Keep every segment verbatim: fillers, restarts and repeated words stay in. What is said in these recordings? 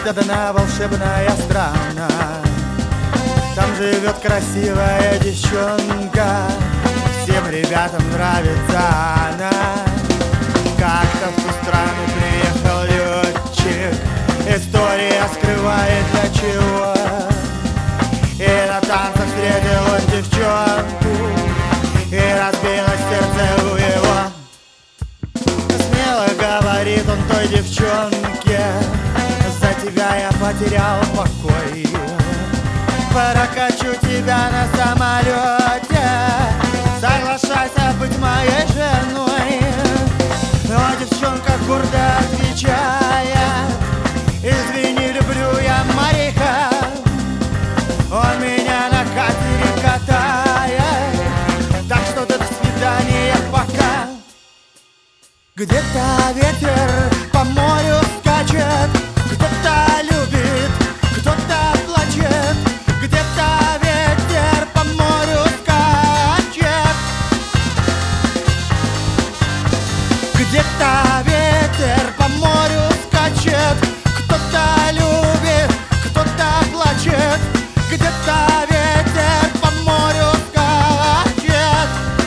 Есть одна волшебная страна, там живет красивая девчонка, всем ребятам нравится она. Как-то в ту страну приехал летчик, история скрывает для чего. И на танцах встретил он девчонку, и разбилось сердце у его. Смело говорит он той девчонке: за тебя я потерял покой, прокачу тебя на самолете, соглашайся быть моей женой. Но девчонка гордо отвечает: извини, люблю я моряка, он меня на катере катает, так что до свидания пока. Где-то ветер по морю скачет, кто-то любит, кто-то плачет. Где-то ветер по морю скачет, где-то ветер по морю скачет. Кто-то любит, кто-то плачет. Где-то ветер по морю скачет.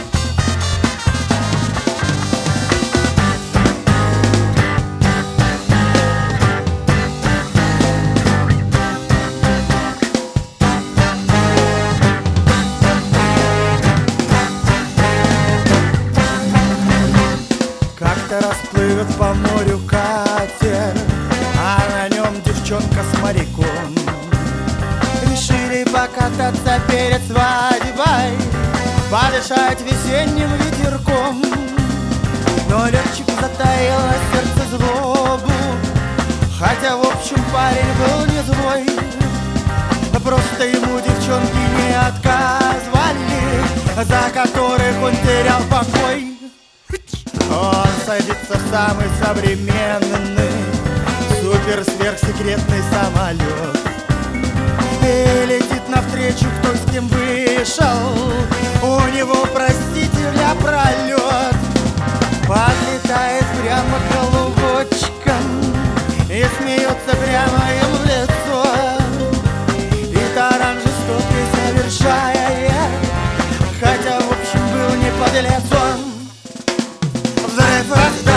Как-то расплывет по морю катер, а на нем девчонка с моряком. Решили покататься перед свадьбой, подышать весенним ветерком. Но летчик затаил на сердце злобу, хотя в общем парень был не злой. Просто ему девчонки не отказывали, за которых он терял покой. Он садится в самый современный супер-сверхсекретный самолет и летит навстречу кто с кем вышел. У него, простите, для пролет. Подлетает прямо к голубочкам и смеется прямо им в лицо. И таран жестокий совершая, хотя в общем был не подлец он. Взрыв,